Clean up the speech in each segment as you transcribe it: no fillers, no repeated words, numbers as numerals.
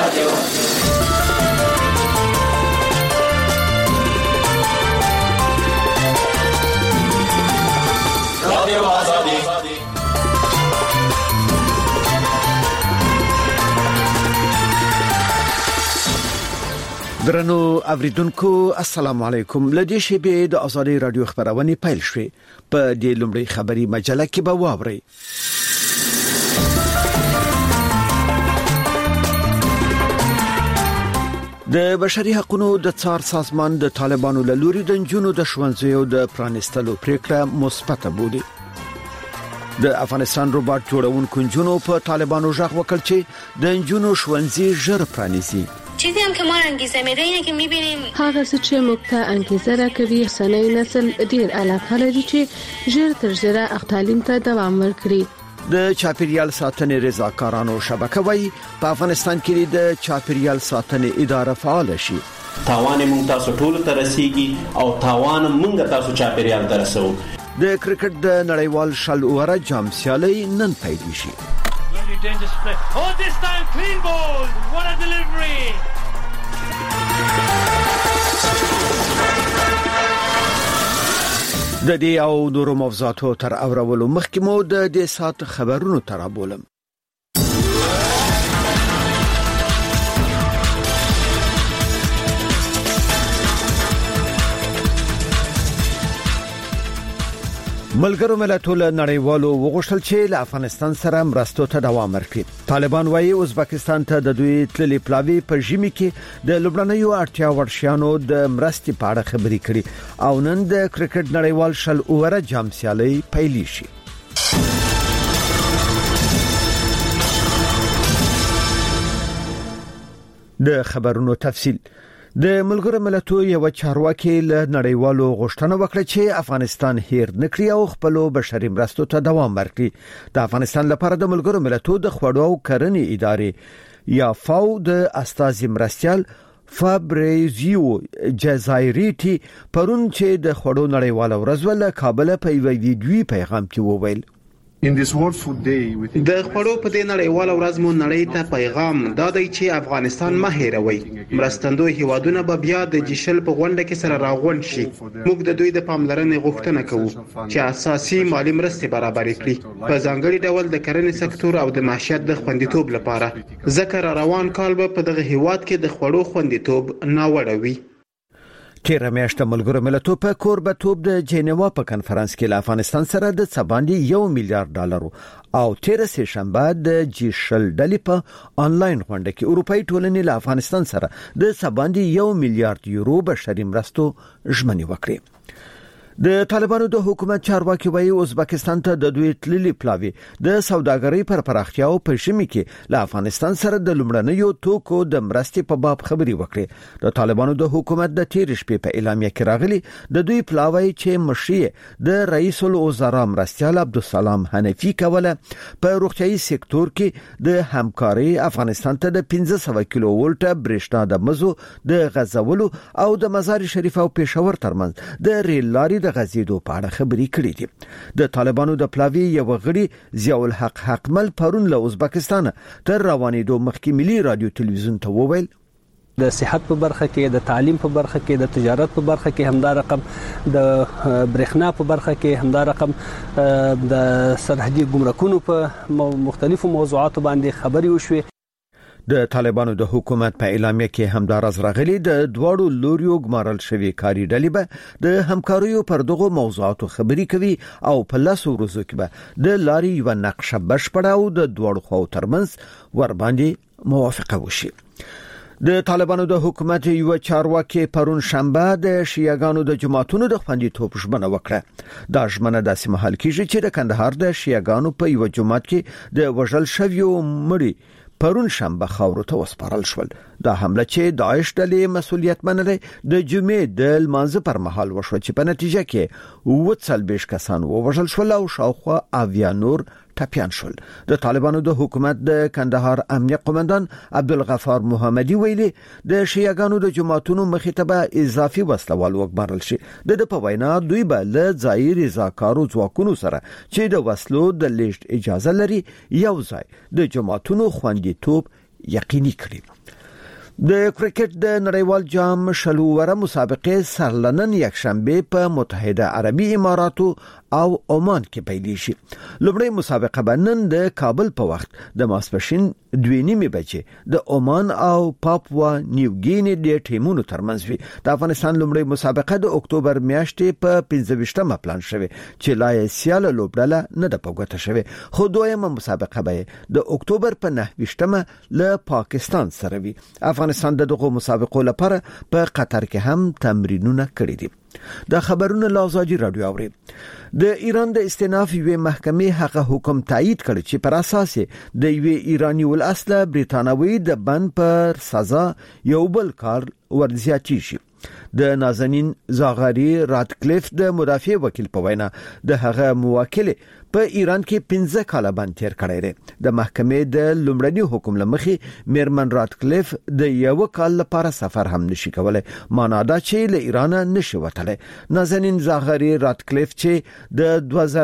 درنو اوریدونکو السلام علیکم. لدې شیبې د ازادي رادیو خبرونه پیل شوې. په دې لومړی خبري مجله کې به واوري د بشري حقوقو د څار سازمان د طالبانو له لوري د جنونو د ښوونځیو د پرانستلو پریکړه مثبت بولي. د افغانستان روباټ جوړونکو جنونو په طالبانو ژغ وکړ چې د جنونو ښوونځي ژر پرانیزي. چیزی هم که ما انگیزه میده اینه که میبینیم هغه څه چې موږ ته انگیزه راکوي سنوي نسل ډیر علاقه لري چې ژر تر ژره تعلیم ته دوام ورکړي. د چاپیریال ساتنې رضاکارانو شبکه وایي په افغانستان کې د چاپیریال ساتنې اداره فعال شي. تاوان موږ تاسو ټول ته رسیږي او تاوان موږ تاسو چاپیریال ته رسو. د کرکټ د نړیوال شل اوره جام سیالي نن پیل شي. Dangerous play. Oh, this time clean ball. What a delivery. د دې او نورو موضوعاتو تر اورولو مخکې مو د دې سات خبرونو تر اولم. ملګرو ملتونو نړیوالو وغوښتل چې له افغانستان سره مرستو ته دوام ورکړي. طالبان وايي ازبکستان ته د دوی تللي پلاوی په ژمي کې د لبنانیو اړتیا ورشيانو د مرستې په اړه خبرې کړي او نن د کرکټ نړیوال شل اوره جام سیالي پیل شي. د خبرونو تفصیل. د ملګرو ملتونو یو چارواکي له نړیوالو غوښتنه وکړه چې افغانستان هیر نکړي او خپل بشري مرستو ته دوام ورکړي. د افغانستان لپاره د ملګرو ملتونو د خوړو او کرنې ادارې یا فاو د استازي مرستيال فابریزیو جزایریټي پرون چې د خوړو نړیوال ورځ ول کابل په ویډیوي پیغام کې وویل د خوړو په دې نړیواله ورځ مو نړۍ ته پیغام دادی چې افغانستان مه هېروي. مرستندوی هیوادونه به بیا د جشل په غونډه کې سره راغونډ شي. موږ د دوی د پاملرنې غوښتنه کوو چې اساسي مالی مرستې برابر کړي په ځانګړي ډول د کرنې سکتور او د معیشت د خوندیتوب لپاره. ځکه روان کال به په دغه هیواد کې د خوړو خوندیتوب ناوړه وي. تیر میاشت ملګرو ملتونو په کوربتوب د جنیوا په کنفرانس کې له افغانستان سره د څباندې $1 میلیارډ او تیر سه شنبه د جیشل ډلې په انلاین غونډه کې اروپאי ټولنې له افغانستان سره د څباندې €1 میلیارډ بشري مرستو ژمنې وکړې. د طالبانو د حکومت چارواکي وایي ازبکستان ته د دوی تللي پلاوی د سوداګرۍ پر پراختیا او په شمي کې له افغانستان سره د لومړنیو توکو د مرستې په باب خبري وکړي. د طالبانو د حکومت د تیر شپې په اعلامیه کې راغلي د دوی پلاوی چې مشي د رئیس الوزرا مرستيال عبدالسلام حنفي کوله په روغتيایي سکتور کې د همکاري افغانستان ته د 1500 کیلو ولټ برېښنا د مزو د غزولو او د مزار شریف او پېښور ترمنځ د ریل لارې د غزیدو په اړه خبرې کړې دي. د طالبانو د پلاوی یو غړي ضیاء الحق حقمل پرون له ازبکستان تر روانېدو مخکې ملي رادیو تلویزیون ته وویل د صحت په برخه کې د تعلیم په برخه کې د تجارت په برخه کې همدا رقم د برېښنا په برخه کې همدا رقم د سرحدي ګمرکونو په مختلفو موضوعاتو باندې خبرې وشوي. د طالبانو د حکومت په اعلامیه کې همدارز راغلي د دواړو لوریو ګمارل شوی کاری ډلې به د همکاریو پر دغه موضوعاتو خبرې کوي او په لاسو ورځو کې به د لاري یو نقشه بشپړه او د دواړو خواو ترمنځ ور باندې موافقه وشي. د طالبانو د حکومت یو چارواکي پرون شنبه د شیعاګانو د جماعتونو د خوندیتوب ژمنه وکړه. دا ژمنه داسې مهال کېږي چې د کندهار د شیعاګانو په یو جماعت کې د وژل شویو مړي پرون شنبه خاورو ته وسپارل شول. دا حمله چې داعش ډلې مسؤلیت منلې د جمعې د لمانځه پر مهال وشو چې په نتیجه کې 40 کسان ووژل شول او شاوخوا 90 نور ټپيان شول. د طالبانو د حکومت د کندهار امنیه قومندان عبدالغفار محمدي ویلي د شیعاګانو د جماعتونو مخې ته به اضافي وسلوال وګمارل شي. د په وینا دوی به له ځای رضاکارو ځواکونو سره چې د وسلو د لیږد اجازه لري یو ځای د جماعتونو خوندیتوب یقیني کړي. د کرکټ د نړیوال جام شلوره مسابقې سرلنن یک شنبه په متحده عربي اماراتو او عمان کې پیل شي. لومړی مسابقه بنن د کابل په وخت د ماسپښین 2:30 بجې د عمان او پاپوا نیو ګینی د ټیمونو ترمنځ وي. د افغانستان لومړی مسابقه د اکتوبر میاشتې په 15مه پلان شوه چې لا یې سیاله لوبډله نه د پوګته شوه، خو دویمه مسابقه به د اکتوبر په 9مه له پاکستان سره وي. افغانستان د دغه مسابقو لپاره په قطر کې هم تمرینونه کړي دي. د خبرونو لازاجی رادیو اوري. د ایران د استئناف یوې محکمې هغه حکم تایید کړ چې پر اساس د یوې ایرانی ول اصله بریتانوي د بند پر سزا یو بل کار ورزیاتی شي. د نازنین زاغری راتکلیف د مدافع وکیل په وینا د هغه موکل په ایران کې 15 کاله باندې تیر کړی دی. د محکمې د لومړني حکم لمخې میرمن راتکلیف د یو کال لپاره سفر هم نشي کولای، معنا دا چې له ایران نشي وتلی. نازنین زاغری راتکلیف چې د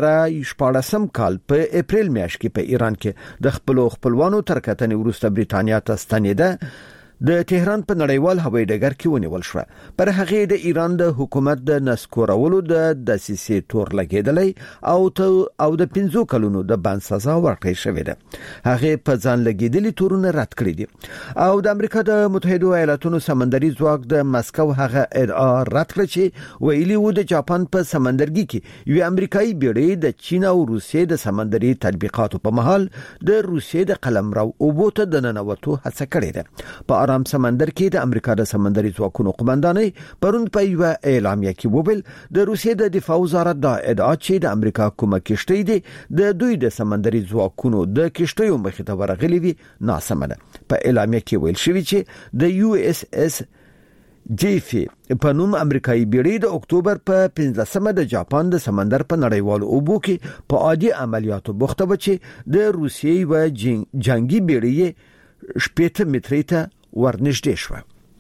2014 کال په اپریل میاشت کې په ایران کې د خپلوانو ترکتنې وروسته بریتانیا ته ستنېده، د تهران په نړیوال هوایي ډګر کې ونیول شو. پر هغه د ایران د حکومت د نسکورولو د دسیسې تور لګیدلې او د 15 کلونو د بند سزا ورکړې شوې ده. هغه په ځان لګیدلې تورونه رد کړې دي او د امریکا د متحده ایالاتونو سمندري ځواک د مسکو هغه ادعا رد کړ چې ویلي و د جاپان په سمندرګي کې یو امریکایي بیړۍ د چین او روسیې د سمندري تطبیقاتو په محل د روسیې د قلمرو اوبوته د ننوتو هڅه کړې ده. په آرام سمندر کې د امریکا د سمندري ځواکونو قومندانۍ پرون په یو اعلامیه کې وویل د روسیې د دفاع وزارت دا ادعا چې د امریکا کومه کشتۍ دي د دوی د سمندري ځواکونو د کشتیو مخې ته ورغلي وي ناسمه ده. په اعلامیه کې ویل شوی چې د یو اس اس جیفی په نوم امریکایي بیړۍ د اکتوبر په 15مه د جاپان د سمندر په نړیوالو اوبو کې په عادي عملیاتو بوخته و چې د روسیې و جنگي بیړۍ 8 مترې ته ورنږدې شو.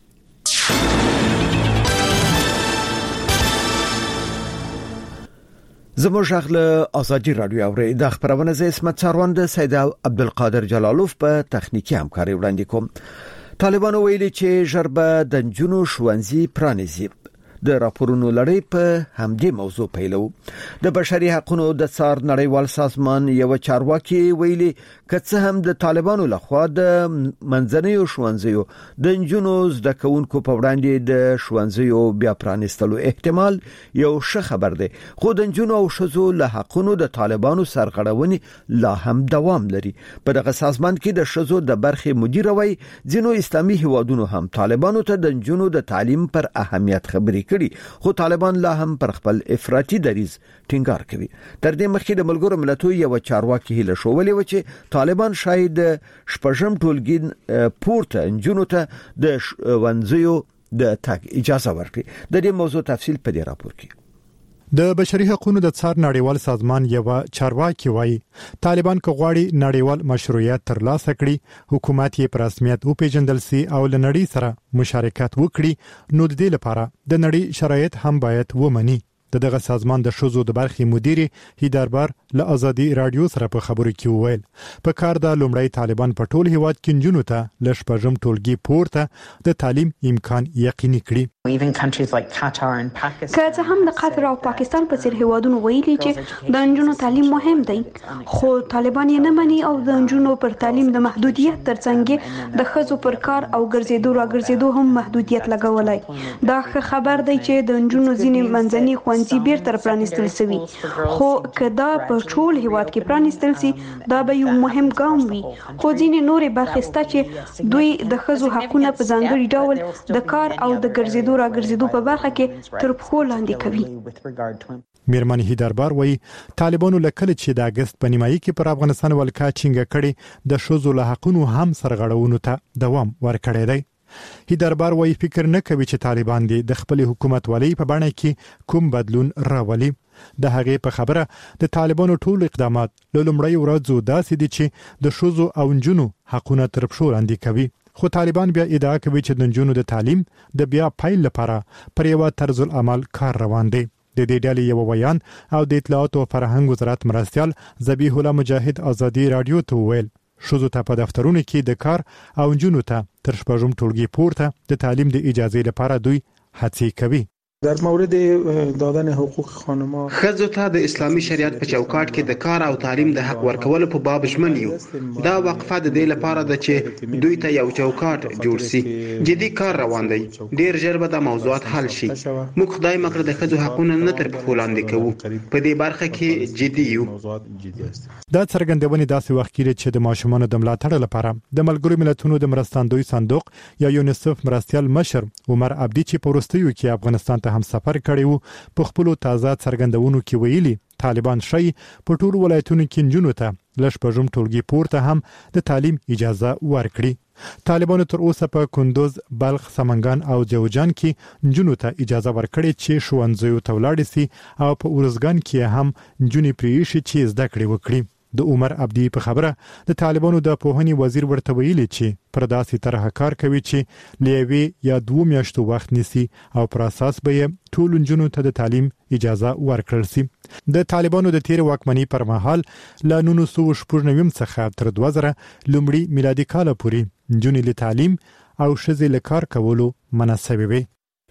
زموږ غږ ازادي رادیو اوري. د خبرونه ز اسمت څاروند سید عبدالقادر جلالوف په تخنیکی همکاري وړاندې کوم. طالبانو ویلي چې ژربه د جنونو شوانزي پرانیزي. د راپورونو لړۍ په همدې موضوع پیلو. د بشري حقوقو د څار نړیوال سازمان یو چارواکي ویلي کڅه هم د طالبانو لخوا د منځنیو شوانزیو د جنونو زده کوونکو په وړاندې د شوانزیو بیا پرانیستلو احتمال یو ښه خبر دی، خو د جنونو او شذو له حقونو د طالبانو سرغړونې لا هم دوام لري. په دغه سازمان کې د شذو د برخې مدیر وای ځینو اسلامي هیوادونو هم طالبانو ته د جنونو د تعلیم پر اهمیت خبري کړي، خو طالبان لا هم پر خپل افراطي دریځ ټینګار کوي. تر دې مخکې د ملګرو ملتونو یو چارواکي هله شوولې و چې طالبان شاید شپږم ټولګي پورته انجونو ته د ونځيو د تاګ اجازه ورکړي. د دې موضوع تفصیل په دې راپور کې. د بشري حقوقو د څار نړیوال سازمان یو چارواکي وایي طالبان که غواړي نړیوال مشروعیت ترلاسه کړي، حکومت یې په رسمیت وپیژندل سي او لنړی سره مشارکت وکړي، نو د دې لپاره د نړۍ شرایط هم باید ومني. دغه سازمان د شوزو د برخې مدیر هیدربار له ازادي رادیو سره په خبرو کې وویل په کار د لومړی طالبان په ټول هیواد کې جنونو ته ل شپږم ټولګي پورته د تعلیم امکان یقیني کړي. که څه هم د قطر او پاکستان په څیر هیوادونو ویلي چې د جنونو تعلیم مهم دی، خو طالبان یې نه مني او د جنونو پر تعلیم د محدودیت ترڅنګ د خزو پر کار او ګرځېدو راګرځېدو هم محدودیت لګولای. دا ښه خبر دی چې د جنونو ځینې منځني ښوونځي بیرته پرانیستل شوي، خو که دا په ټول هیواد کې پرانیستل شي دا به یو مهم ګام وي. خو ځینې نورې برخې شته چې دوی د خزو حقونه په ځانګړي ډول د کار او د ګرځېدو راګرځېدو په برخه کې تر پښو لاندې کوي. میرمن هیدربار وایي طالبانو لکه چې د اگست په نیمایي کې پر افغانستان ولکا چینګه کړي د شوزو له حقونو هم سرغړونو ته دوام ورکړی دی. هیدربار وایي فکر نه کوي چې طالبان د خپل حکومت والی په بڼه کې کوم بدلون راولي. د هغې په خبره د طالبانو ټول اقدامات له لومړۍ ورځو داسې دي چې د شوزو او نجونو حقونه تر پښو لاندې کوي، خو طالبان بیا ادعا کوي چې د نجونو د تعلیم د بیا پیل لپاره پر یو طرز العمل کار روان دی. د دې ډلې یو بیان او د اطلاعات او فرهنګ وزارت مرستيال ذبیح الله مجاهد ازادي رادیو ته ویل شوزو ته په دفترونو کې د کار او نجونو ته تر شپږم ټولګي پورته د تعلیم د اجازه لپاره دوی هڅې کوي. در مورد دادن حقوق خانم‌ها خزو ته د اسلامي شریعت په چوکاټ کې د کار او تعلیم د حق ورکولو په باب ژمن یو. دا وقفه د دې لپاره ده چې دوی ته یو چوکاټ جوړ شي. جدي کار روان دی. ډیر ژر به د موضوعات حل شي. موږ خدای مکړه د خزو حقونه نه تر پښو لاندې کوو. په دې برخه کې جدي یو. دا څرګندونه داسې وخت کې چې د ماشومانو د ملاتړ لپاره د ملګرو ملتونو د مرستندوی صندوق یا یونیسف مرستيال مشر عمر عبدي چې په وروستیو کې افغانستان هم سفر کړی وو په خپل تازه څرګندونو کې ویلي طالبان شي په ټول ولایتونو کې نجونو ته لږ پژوم ټولګي پورته هم د تعلیم اجازه ورکړي. طالبانو تر اوسه په کندوز، بلخ، سمنګان او جوزجان کې نجونو ته اجازه ورکړي چې ښوونځیو ته ولاړ شي او په ورزګان کې هم نجونې پریښي چې زده کړې وکړي. د عمر عبدي په خبره د طالبانو د پوهنې وزیر ورته ویلي چې پر داسې طرح کار کوي چې لیوي یا 2 میاشتو وخت نیسي او پر اساس به ټول نجونو ته د تعلیم اجازه ورکړل شي. د طالبانو د تیر واکمنۍ پر مهال ل 1990 څخه تر 2000 لومړی میلادي کال پورې نجونې له تعلیم او ښځې له کار کولو منع شوې وي.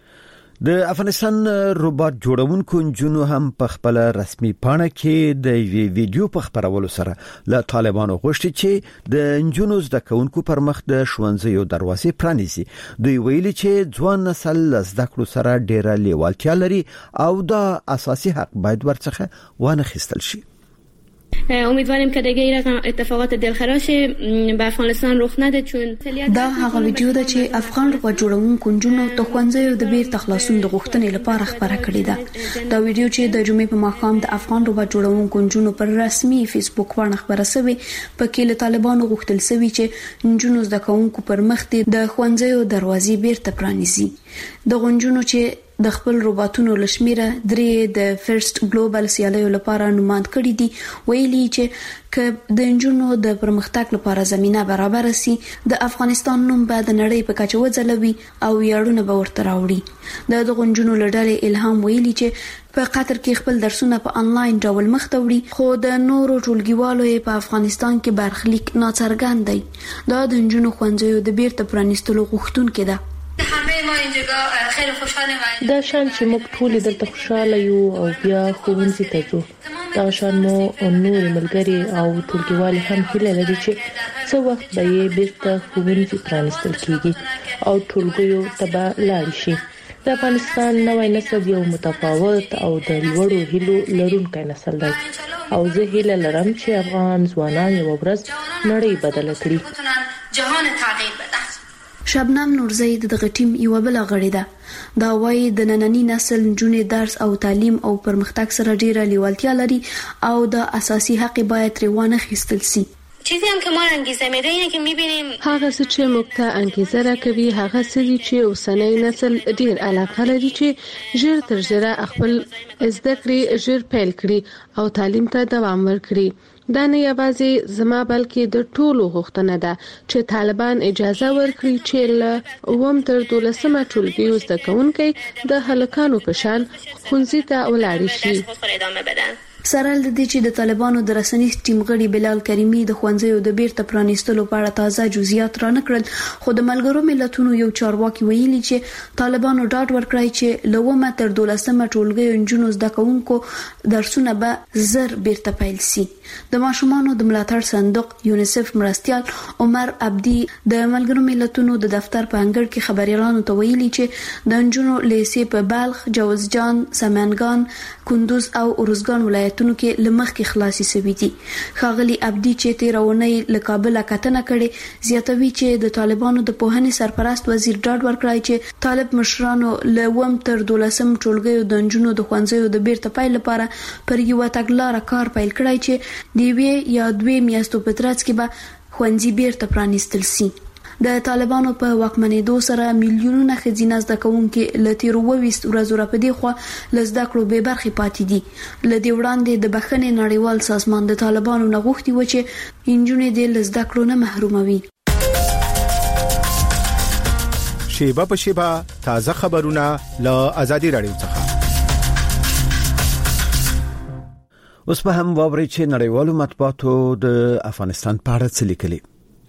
د افغانستان روباټ جوړونکو نجونو هم په خپل رسمي پاڼه کې د ویډیو په خبرولو سره له طالبانو غوښتي چې د نجونو زده کوونکو پر مخ د ښوونځیو دروازې پرانیزي. دوی ویلي چې ځوان نسل زده کړو سره ډیره لیوالتیا لري او دا اساسي حق باید ورڅخه وانه خیستل شي. امیدواریم که دیگه این رقم اتفاقات دلخراش به افغانستان رخ نده چون دا هغه ویډیو ده چې افغان روباټ جوړونکو نجونو ته ښوونځیو د بیرته خلاصون د غوښتنې لپاره خبره کړې ده. دا ویډیو چې د جمعې په ماښام د افغان روباټ جوړونکو نجونو پر رسمي فیسبوک باندې خبره شوې پکې له طالبانو غوښتل شوی چې نجونو زده کوونکو پر مخ د ښوونځیو دروازې بیرته پرانیزي. د غونجونو چې د خپل روباټونو لشمیره درې د فرست ګلوبل سیالیو لپاره نوماند کړي دي ویلي چې ک د انجونو د پرمختګ لپاره زمينه برابر سي د افغانستان نوم به د نړۍ په کچه وځلوي او یاړونه به ورته راوړي. د غونجونو لړلې الهام ویلي چې په قطر کې خپل درسونه په انلاین ډول مخ ته وړي خو د نورو ټولګیوالو په افغانستان کې برخلیک ناڅرګند دی. دا د انجونو ښوونځیو د بیرته پرانیستلو غوښتونکو ده. دا شان چې موږ ټول دلته خوشاله یو او بیا ښوونځي ته ځو. دا شان مو نور ملګري او ټولګیوال هم هیله لري چې څو وخت به یې بیرته ښوونځي پرانیستل کیږي او ټولګیو ته به لاړ شي. د افغانستان نوی نسل یو متفاوت او د لوړو هیلو لرونکی نسل دی او زه هیله لرم چې افغان ځوانان یو ورځ نړۍ بدله کړي. جهان تغییر بده. شبنم نورزی دغه ټیم یو بل غړي ده. دا وايي د نننی نسل نجونې درس او تعلیم او پرمختګ سره ډیره لیوالتیا لري او د اساسي حق باید روانه خېستل شي. چیزی هم که ما انگیزه میده اینه که میبینیم هغه څه چې موږ ته انګیزه راکوي هغه څه دي چې اوسنی نسل ډیر علاقه لري چې ژر تر ژره خپل زده کړې ژر پیل کړي او تعلیم ته دوام ورکړي. دا نه یوازې زما بلکې د ټولو غوښتنه ده چې طالبان اجازه ورکړي چې له 9 تر 12 ټولګي زده کوونکي د هلکانو په شان ښوونځي ته ولاړ شي. سره د دې چې د طالبانو د رسنۍ ټیم غړي بلال کریمی د ښوونځیو د بیرته پرانیستلو په اړه تازه جزئیات را نکړل خو د ملګرو ملتونو یو چارواکي ویلي چې طالبانو ډاډ ورکړی چې له 9 تر 12 ټولګي نجونو زده کوونکو درسونه به زر بیرته پیل شي. د ماشومانو د ملاتړ صندوق یونیسف مرستيال عمر عبدي د ملګرو ملتونو د دفتر په انګړ کې خبريالانو ته ویلي چې د نجونو لیسې په بلخ، جوزجان، سمنګان، کندوز او ارزګان ولایتونو کې لمخ کې خلاصي شوې دي. ښاغلي عبدي چې تیرونی له کابل کتنه کړي زیاتوي چې د طالبانو د پوهنې سرپرست وزیر ډاډ ورکړی چې طالب مشرانو له 9 تر 12 ټولګیو د نجونو د ښوونځیو د بیرته پیل لپاره پر یو تګلارې کار پیل کړی چې د 1 یا 2 میاشتو په ترڅ کې به ښوونځي بیرته پرانیستل شي. د طالبانو په واکمنېدو سره میلیونونه ښځینه زده کوونکي له تیرو 20 ورځو راپدې خوا له زده کړو بې برخې پاتې دي. له دې وړاندې د بخښنې نړیوال سازمان د طالبانو نه غوښتي و چې نجونې دې له زده کړو نه محروموي. شیبه په شیبه تازه خبرونه له آزادي رادیو څخه. اوس په هم واوري چې نړیوالو مطبوعاتو د افغانستان په اړه څه لیکلي.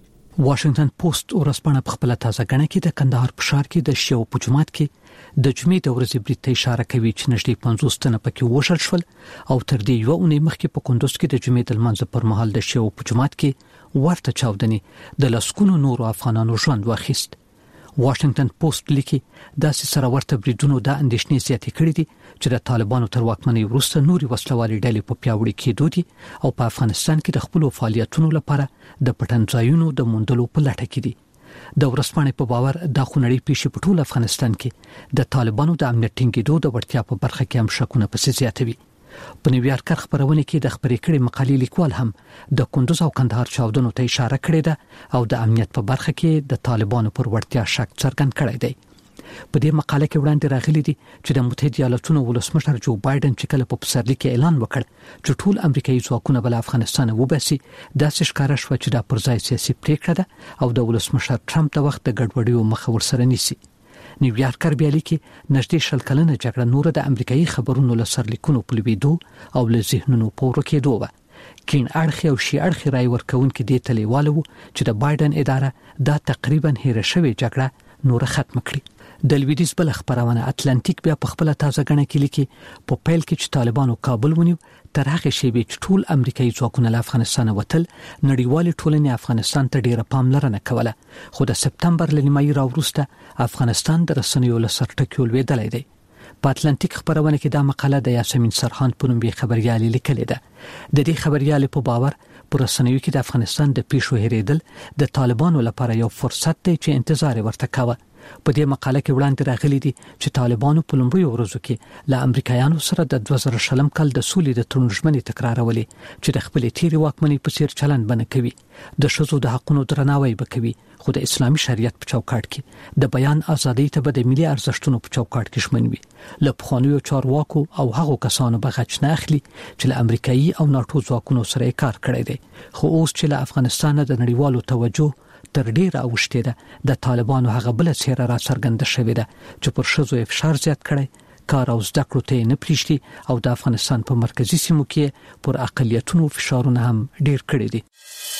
واشنگټن پوسټ ورځپاڼه په خپل تازه غنه کې د کندهار په ښار کې د شیو په جماعت کې د جمعې د ورځې برید ته اشاره کوي چې نږدې 50 تنه پکې وشل شول او تر دې یو اونۍ مخکې په کندوز کې د جمعې د لمانځه پر مهال د شیو په جماعت کې ورته چاودنې د لسکونو نورو افغانانو ژوند واخیست. واشنگټن پوسټ لیکي دا سره ورته بریدونو د اندېښنې زیاتې کړې دي چې د طالبانو تر واکمنۍ وروسته نوري وسلوالې ډلې په پیاوړي کېدو دي او په افغانستان کې د خپل فعالیتونو لپاره د پټنځایونو د موندلو په لټه کې دي. د ورځپاڼې په باور د خونړۍ پیښې په ټول افغانستان کې د طالبانو د امنیت ټینګېدو د وړتیا په برخه کې هم شکونه پسې زیاتوي. په نیویارک خبرونه کې د خبرې کړي مقالې لیکوال هم د کندوز او کندهار چاودنو ته اشاره کړې ده او د امنیت په برخه کې د طالبانو پر وړتیا شک څرګند کړی دی. په دې مقاله کې وړاندې راغلي دي چې د متحده ایالاتونو ولسمشر جو بایدن چې کله په پسرلي کې اعلان وکړ چې ټول امریکایي ځواکونه بل افغانستان وباسي داسې ښکارا شو چې دا پر ځای سیاسي پریکړه ده او د ولسمشر ټرمپ د وخت د ګډوډیو مخه ورسره نیسي. نیویارکر بیا لیکي نږدې شل کلنه جګړه نور د امریکایي خبرونو له سرلیکونو په لویدو او له ذهنونو پورو کېدو و. کین اړخ او شي اړخ رای ورکونکو دې تلیواله وو چې د بایدن اداره دا تقریبا هیر شوی جګړه نور ختم کړي. د لویدیز بل خبرونه اتلانتیک بیا په خپل تازه غنه کې لیکي په پیل کې چې طالبانو کابل ونیو تر هغه شی به ټول امریکایي ځواکونه له افغانستان وتل نړیوال ټولنې افغانستان ته ډیره پاملرنه کوله خو د سپتمبر لنیمایي راوروسته افغانستان د رسنیو له سرټکیو لویدلې دی. په اتلانتیک خبرونه کې دا مقاله د یاسمین سرحان په نوم خبريالي لیکلې ده. د دې خبريالي په باور پر رسنیو کې د افغانستان د پیښو هریدل د طالبانو لپاره یو فرصت دی چې انتظار ورته کاوه. په دې مقاله کې وړاندې راغلي دي چې طالبانو په لومړیو ورځو کې له امریکایانو سره د 2000 کال د سولې د تړون ژمنې تکرارولې چې د خپل تیری واکمنۍ په څیر چلند بنه کوي د ښځو د حقوقو درناوی وکوي خو د اسلامي شریعت په چوکاټ کې د بیان ازادۍ ته د ملي ارزښتونو په چوکاټ کې شمنوي. له پخوانیو چارواکو او هغو کسانو بغچ نه اخلي چې له امریکایي او ناتو ځواکونو سره کار کړی دی خو اوس چې له افغانستان د نړیوالو توجه تر ډیره اوښته ده د طالبانو هغه بل څیره را څرګنده شوې ده چې پر ښځو فشار زیات کړي کار او زده کړو ته نه پریږدي او د افغانستان په مرکزی سیمو کې پر اقلیتونو فشارونه هم ډیر کړي دي.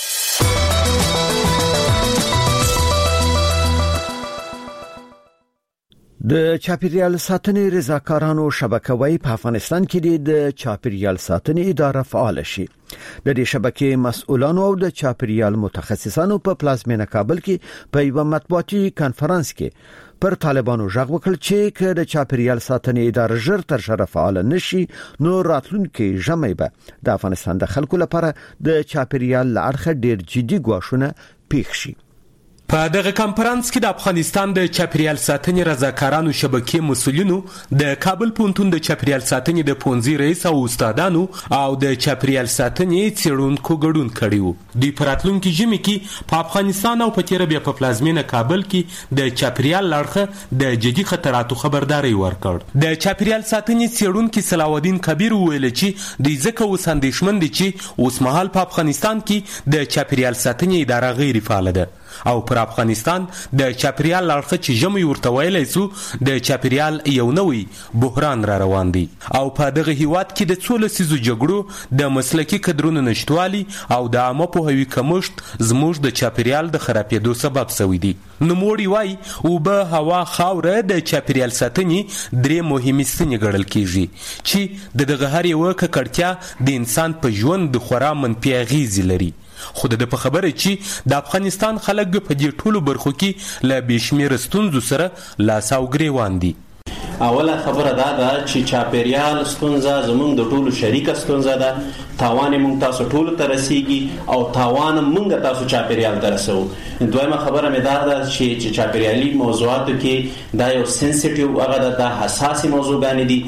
د چاپیریال ساتنې رضاکارانو شبکه وای په افغانستان کې د چاپیریال ساتنې اداره فعال شي. د دې شبکې مسؤلانو او د چاپیریال متخصصانو په پلازمینه کابل کې په یو مطبوعاتي کانفرنس کې پر طالبانو ژغ وکړ چې د چاپیریال ساتنې اداره ژر تر ژره فعال نشي نو راتلونکي ژمي به د افغانستان د خلکو لپاره د چاپیریال لارخه ډیر جدي ګواښونه پیښ شي. په دغه کانفرنس کې د افغانستان د چاپیریال ساتنې رضاکارانو شبکې مسؤلینو د کابل پونتون د چاپیریال ساتنې د پونځي رئیس او استادانو او د چاپیریال ساتنې څېړونکو ګډون کړی وو. دوی په راتلونکي ژمي کې په افغانستان او په تیره بیا په پلازمینه کابل کې د چاپیریال لړخه د جدي خطراتو خبرداري ورکړ. د چاپیریال ساتنې څېړونکي صلاح الدین کبیر وویل چې دوی ځکه اوس اندېښمن دي چې اوس مهال په افغانستان کې د چاپیریال ساتنې اداره غیر فعاله ده او پر افغانستان د چاپیریال لړخه چې ژمي ورته ویلی سو د چاپیریال یو نوی بحران را روان دی او په دغه هیواد کې د څو لسیزو جګړو د مسلکي کدرونو نشټوالي او د عامه پوهاوي کمښت زموږ د چاپیریال د خرابېدو سبب شوی دی. نوموړي وایي اوبه، هوا، خاوره د چاپیریال ساتنې درې مهمې ستنې ګڼل کېږي چې د دغه هر یوه ککړتیا د انسان په ژوند د خورا منفي اغېزې لري. خو د په خبره چې د افغانستان خلک په دې ټولو برخو کې له بېشمېره ستونزو سره لاس او ګریوان دي. اوله خبره دا ده چې چاپیریال ستونزه زموږ د ټولو شریکه ستونزه ده. تاوان موږ تاسو ټولو ته رسیږي او تاوان موږ تاسو چاپیریال ته رسوو. دویمه خبره مې دا ده چې چاپیریالي موضوعاتو کې دا یو سنسټیو هغه د حساسې موضوعګانې دي.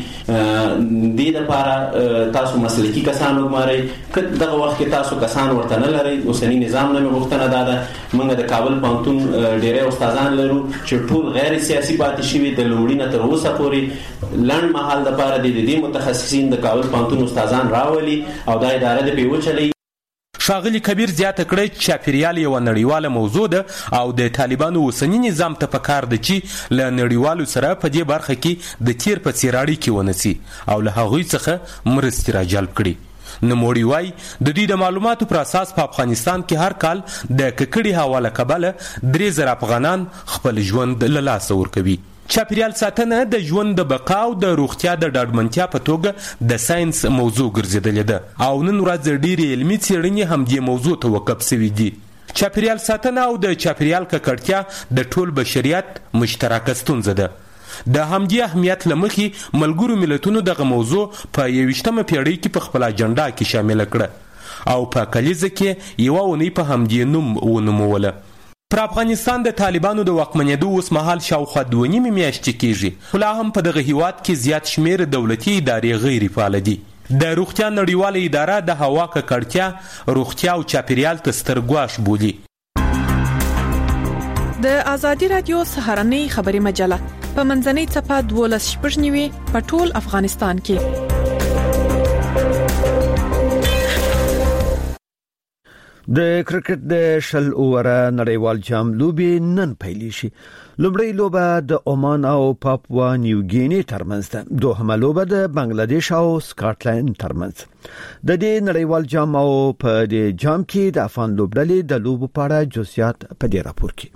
دې لپاره تاسو مسلکي کسان وګمارئ. که دغه وخت کې تاسو کسان ورته نه لرئ اوسني نظام نه مې غوښتنه دا ده موږ د کابل پوهنتون ډېری استادان لرو چې ټول غیر سیاسي پاتې شوي د لومړي نه تر اوسه پورې لنډ مهال دپاره د دې متخصصین د کابل پوهنتون استادان راولي او دا اداره د پیو چلی. ښاغلي کبیر زیاته کړې چې چاپیریال یوه نړیواله موضوع ده او د طالبانو اوسني نظام ته پکار ده چې له نړیوالو سره په دې برخه کې د تیر په څیر اړیکې ونیسي او له هغوی څخه مرستې راجلب کړي. نوموړي وایي د دوی د معلوماتو پر اساس په افغانستان کې هر کال د ککړې هوا له کبله 3000 افغانان خپل ژوند له لاسه ورکوي. چاپیریال ساتنه د ژوند د بقا او د روغتیا د ډاډمنتیا په توګه د ساينس موضوع ګرځېدلې ده او نن ورځ ډېرې علمي څېړنې هم دې موضوع ته وقف شوي دي. چاپیریال ساتنه او د چاپیریال ککړتیا د ټول بشریت مشترکه ستونزه ده. د همدې اهمیت له مخې ملګرو ملتونو دغه موضوع په 21مه پیړۍ کې په خپل اجنډا کې شامل کړه او په کلیزه کې یوه اونۍ په همدې نوم ونوموله. پر افغانستان د طالبانو د واکمنېدو اوس مهال شاوخوا 2.5 میاشتې کېږي، خو لا هم په دغه هیواد کې زیات شمېر دولتي ادارې غیر فعاله دي. د روغتیا نړیواله اداره د هوا ککړتیا، روغتیا او چاپیریال ته ستر ګواښ بولي. د آزادي رادیو سهارنۍ خبري مجله په منځنۍ صفحه 12 په ټول افغانستان کې. د کرکټ د شل اووره نړیوال جام لوبي نن پیل شي. لومړی لوبه د عمان او پاپوا نیو ګینی ترمنځ ده. دوهمه لوبه د بنگلاديش او سکاټلند ترمنځ. د دې نړیوال جام او په دې جام کې د افغان لوبډلې د لوبو په اړه جزئیات په دې راپور کې.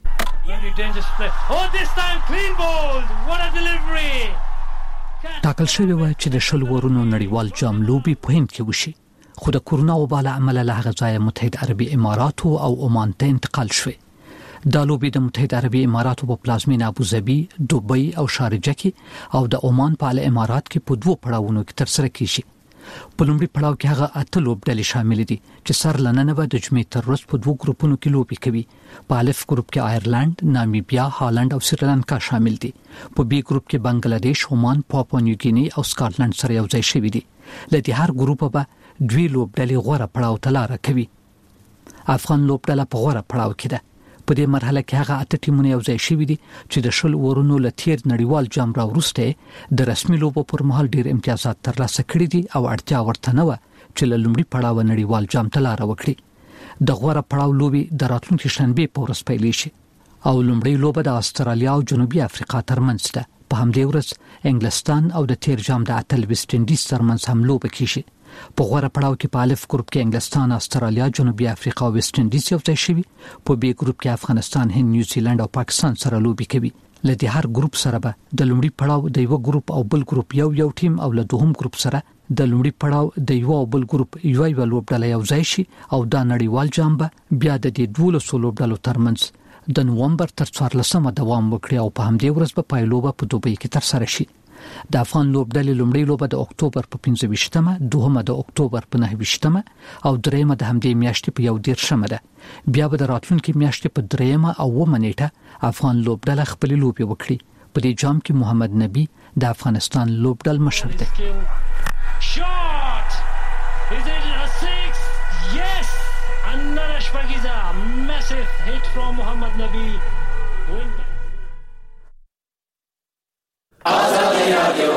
ټاکل شوی و چې د شل ورونو نړیوال جام لوبي په هند کې وشي، خو د کورونا وبا له امله له هغه ځایه متحده عربي اماراتو او عمان ته انتقال شوه. دا لوبي د متحده عربي اماراتو په پلازمینه ابوظبي، دوبۍ او شارجه کې او د عمان په امارات کې په دوه پړاوونو کې ترسره کیږي. په لومړي پړاو کې هغه 8 لوبډلې شامل دي چې سر لننه به د جمعې تر ورځې په دوه ګروپونو کې لوبي کوي. په الف ګروپ کې آیرلند، نامیبیا، هالند او سریلانکا شامل دي. په بی ګروپ کې بنگلاديش، عمان، پاپوا نیو ګینی او سکاټلند سره یو ځای شوي دي. لدې هر ګروپ به دوی لوبډلې غوړه پړاو ته لار کوي. افغان لوبډله په غوړه پړاو کې ده. په دې مرحله کې هغه 8 ټیمونه یو ځای شوي دي چې د شل ورونو له تیر نړیوال جام راوروسته د رسمي لوبو پر مهال ډیر امتیازات ترلاسه کړي دي او اړتیا ورته نه و چې له لومړي پړاو نړیوال جام ته لار وکړي. د غوړه پړاو لوبي د راتلونکي شنبه په ورځ پیل شي او لومړی لوبه د استرالیا او جنوبي افریقا ترمنځ ده. په همدې ورځ انګلستان او د تیر جام د اتل ویسټ انډیز ترمنځ هم لوبه کیږي. په غوړه پړاو کې په الف ګروپ کې انګلستان، استرالیا، جنوبي افریقا او ویسټ انډیز یو ځای شوي. په بی ګروپ کې افغانستان، هند، نیوزیلند او پاکستان سره لوبي کوي. لدې هر ګروپ سره به د لومړي پړاو د یو ګروپ او بل ګروپ یو ټیم او له دوهم ګروپ سره د لومړي پړاو د یو او بل ګروپ یو لوبډله یو ځای شي او دا نړیوال جام به بیا د دې 12 لوبډلو ترمنځ د نوومبر تر 14 دوام وکړي او په همدې ورځ به پایلوبه په دوبۍ کې ترسره شي. د افغان لوبډلې لومړی لوبه د اکتوبر په 15مه، دوهمه د اکتوبر په 9مه او دریمه د همدې میاشتې په 11مه ده. بیا به د راتلونکي میاشتې په 3مه او 9مه نیټه افغان لوبډله خپل لوبي وکړي. په دې جام کې محمد نبی د افغانستان لوبډل مشر دی. Is it a six? Yes! Another Shpagiza. Massive hit from Muhammad Nabi. Azadi Radio.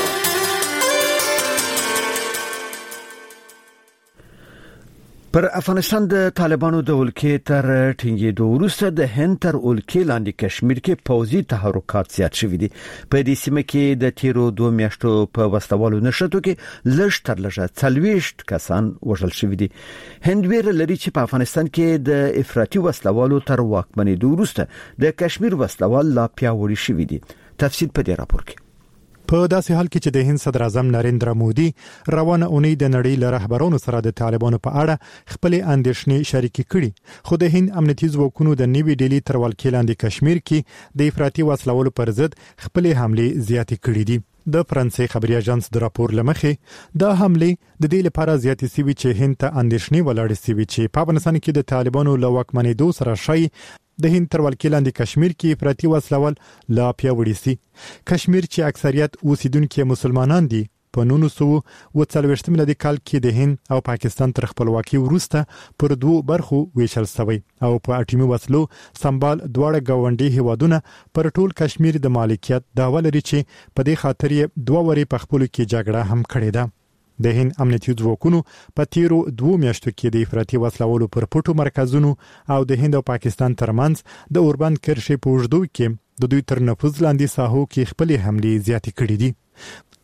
پر افغانستان د طالبانو د ولکې تر ټینګېدو وروسته د هند تر ولکې لاندې کشمیر کې پوځي تحرکات زیات شوي دي. په دې سیمه کې د تیرو 2 میاشتو په وسوالو نشټو کې لږ تر لږه 40 کسان وژل شوي دي. هند ویره لري چې په افغانستان کې د افراطي وسلوالو تر واکمنېدو وروسته د کشمیر وسلوال لا پیاوړي شوي دي. تفصیل په دې راپور کې. په داسې حال کې چې د هند صدر اعظم نریندرا مودي روانه اونۍ د نړۍ له رهبرانو سره د طالبانو په اړه خپل اندېښنې شریکې کړي، خو د هند امنیتي ځواکونو د نیوي ډیلی تر ولکې لاندې کشمیر کې د افراطي وسلوالو پر ضد خپل حمله زیاتې کړې دي. د فرانسې خبري اژانس د راپور لمخې دا حمله د دې لپاره زیاتې سوي چې هند ته اندېښنې ولاړې سوي چې په افغانستان کې د طالبانو له واکمنېدو سره شي د هند تر ولکې لاندې کشمیر کې افراطي وسلوال لا پیاوړي سي. کشمیر چې اکثریت اوسیدونکو مسلمانان دي په 1940 میلادي کال کې د هند او پاکستان تر خپلواکۍ وروسته پر دوه برخو ویشل شوی او په اټومي وسلو سمبال دواړه گاونډي هیوادونه پر ټول کشمیر د مالکیت دعوه لري چې په دې خاطر یې دوه وری په خپل کې جګړه هم کړې ده. د هند امنیتي ځواکونو په تیرو 2 میاشتو کې د افراطي وسلوالو پر پټو مرکزونو او د هند او پاکستان ترمنځ د اوربند کرښې په اوږدو کې د دوی تر نفوذ لاندې ساحو کې خپل حملې زیاتې کړې دي.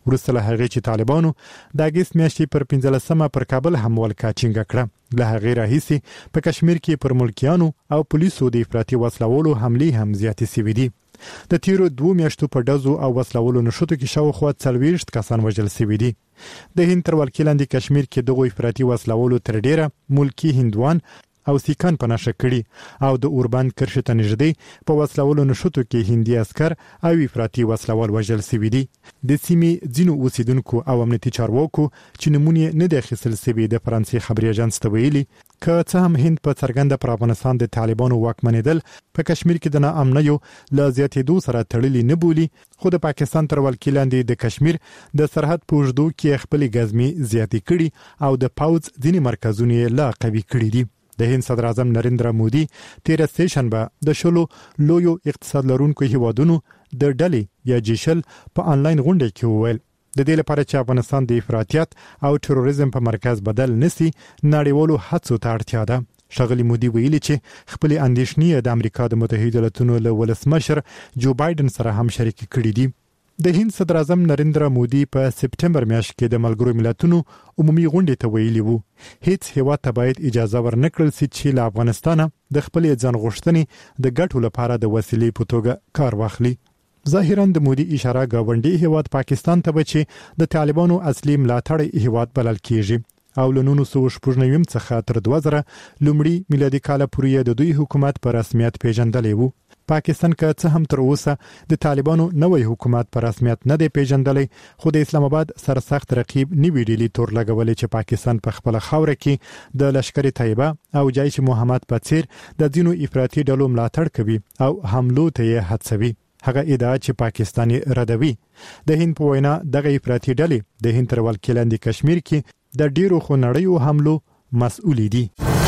ورسره هغه چې طالبانو د اگست میاشتې پر 15مه پر کابل حمله کاچینګه کړه له هغه راهیسي په کشمیر کې پر ملکیانو او پولیسو د افراطي وسلوالو حملې هم زیاتې شوې دي د تیرو 2 میاشتو په ډزو او وسلوالو نشوتو کې شاوخوا 40 کسان وژل شوي دي د هند تر ولکې لاندې کشمیر کې دغه افراطي وسلوالو تر ډیره ملکی هندوان او سیکان په نشه کړي او د اوربان کرښې ته نږدې په وسلوالو نشوتو کې هندي عسكر او افراطي وسلوال وژل شوي دي د سیمې ځینو اوسیدونکو او امنیتي چارواکو چې نمونه نه د اخیستل شوي د فرانسې خبري اژانس ته ویلي که څه هم هند په څرګنده پر افغانستان د طالبانو واکمنېدل په کشمیر کې د ناامنیو له زیاتېدو سره تړلي نه بولي خو د پاکستان تر ولکې لاندې د کشمیر د سرحد په اوږدو کې خپل غزمي زیاتې کړي او د پاوځ ځینې مرکزونه لا قوي کړي دي د هند صدر اعظم نریندرا مودي 13 سیشنبه د شلو لویو اقتصاد لرونکو هیوادونو د ډلې یا جیشل په انلاین غونډه کې وویل د دې لپاره چې افغانستان د افراطیت او تروریزم په مرکز بدل نسی نړیوالو هڅو ته اړتیا ده ښاغلي مودي ویلي چې خپل اندېښنې د امریکا د متحده ایالاتونو له ولسمشر جو بایدن سره هم شریک کړي دي د هند صدر اعظم نریندرا مودي په سپټمبر میاشت کې د ملګرو ملتونو عمومي غونډې ته ویلي وو هیڅ هیواد ته باید اجازه ورنکړل شي چې له افغانستانه د خپل ځان غوښتنې د ګټو لپاره د وسیلې په توګه کار واخلي ظاهرا د مودي اشاره گاونډي هیواد پاکستان ته بچي د طالبانو اصلي ملاتړ هیواد بلل کیږي او له 1999 څخه تر 2000 لومړی میلادي کال پورې د دوی حکومت په رسمیت پیژندلې وو پاکستان که څه هم تر اوسه د طالبانو نوې حکومت په رسمیت نه دی پیژندلې خو د اسلام آباد سرسخت رقیب نیوی ډیلی تور لګولې چې پاکستان په خپل خاور کې د لشکر طیبه او جیش محمد په څیر د دینو افراطي ډلو ملاتړ کوي او حملو ته هڅوي هغه ادعا چې پاکستاني ردوي د هند په وینا دغه افراطي ډلې د هند تر ولکې لاندې کشمیر کې د ډیرو خونړیو حملو مسؤل دي